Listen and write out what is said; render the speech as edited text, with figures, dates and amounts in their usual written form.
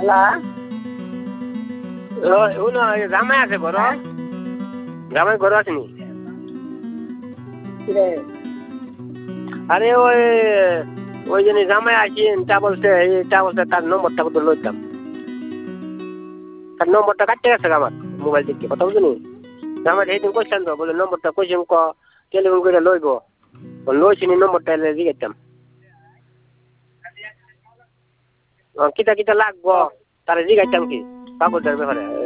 জামাই আছে ঘর জামাই ঘর আসেনি আরে ওই জন্য জামাই আসেন তা বলছে তার নম্বরটা কত লইতাম তার নম্বরটা কাটতে গেছে আমার মোবাইল দিকে কথা বুঝলি জামাই সেইদিন কইছেন তো বলে নম্বরটা কইছেন টেলিফোন করে লইব লইছিনি নম্বরটা জিগাইতাম কিতা কিতা লাগবো তারা জিগাইতাম কি কাগজের ব্যাপারে